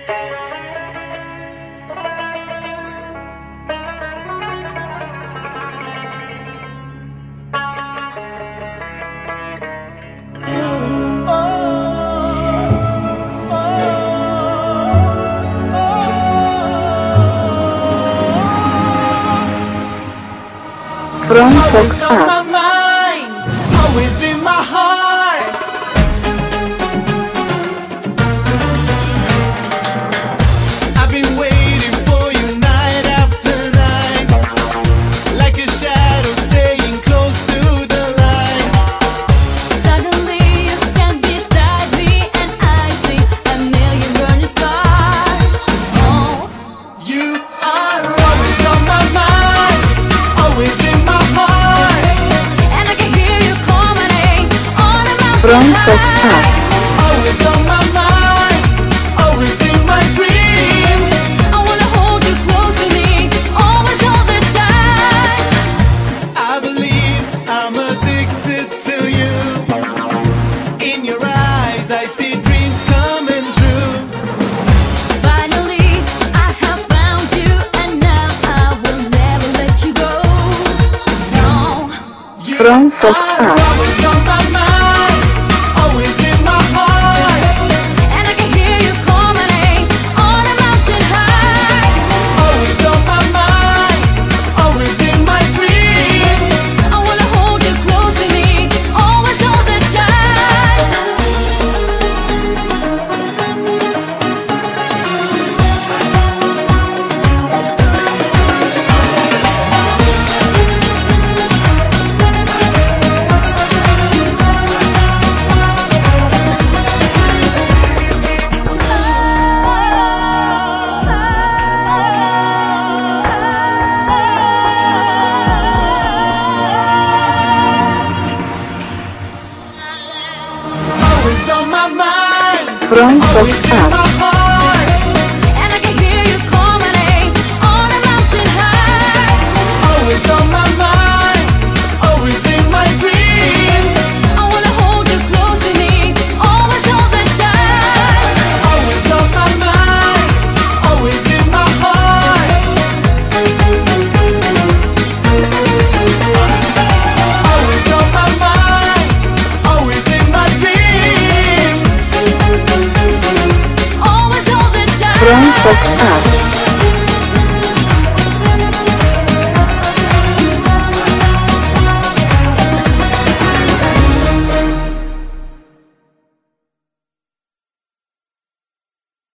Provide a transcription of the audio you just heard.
From Fox on my mind, always in my heart. I've been waiting for you night after night, like a shadow staying close to the light. Suddenly you stand beside me and I see a million burning stars. Oh, You are always on my mind, always in my heart. and I can hear you call my name on a mountain From Fox high. Always on my mind, always in my dreams. I wanna hold you close to me, always all the time. I believe I'm addicted to you. In your eyes I see dreams coming true. Finally, I have found you, and now I will never let you go. No. You From Fox are always on my mind, always in my heart. And I can hear you call my name on a mountain high. Always on my mind, always in my dreams. I wanna hold you close to me, always all the time. Always on my mind, From always Fox in my heart. And I can hear you call my name on a mountain high. Always on my mind, always in my dreams. I wanna hold you close to me, always all the time. Always on my mind, always in my heart. Always on my mind, always in my dreams. Always all the time. From Fox